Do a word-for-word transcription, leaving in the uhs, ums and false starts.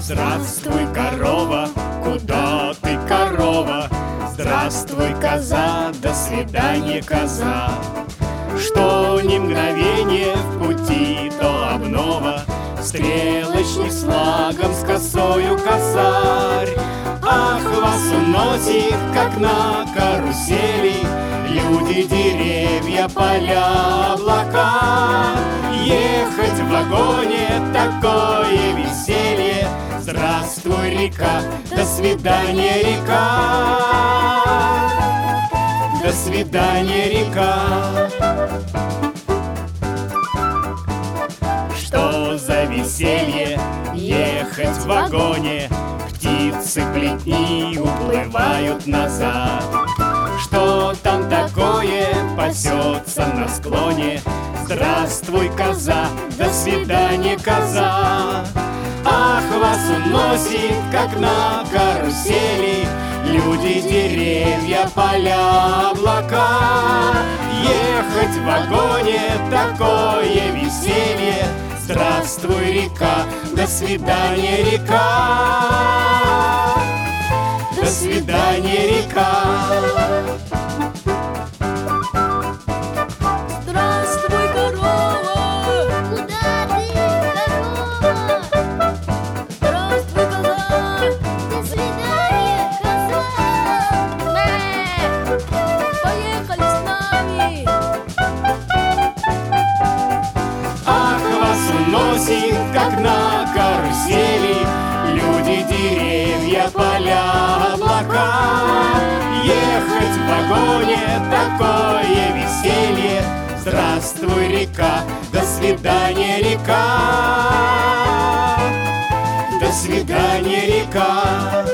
Здравствуй, корова, куда ты, корова? Здравствуй, коза, до свидания, коза. Что ни мгновение в пути, то обнова. Стрелочник с флагом, с косою косарь. Ах, вас уносит, как на карусели, люди, деревья, поля, облака. Ехать в вагоне — такое веселье. Здравствуй, река, до свидания, река. До свидания, река. Что за веселье ехать в вагоне? Птицы плетни уплывают назад. Что там такое пасется на склоне? Здравствуй, коза, до свидания, коза. Ах, вас уносит, как на карусели, люди, деревья, поля, облака. Ехать в вагоне — такое веселье. Здравствуй, река, до свидания, река. До свидания, река. Здравствуй, корова! Куда ты, корова? Здравствуй, коза! До свидания, коза. Мэ! Поехали с нами! Ах, вас уносит, как на карусели, люди, деревья, поля, облака. Ехать в вагоне — такое веселье. Здравствуй, река, до свидания, река. До свидания, река.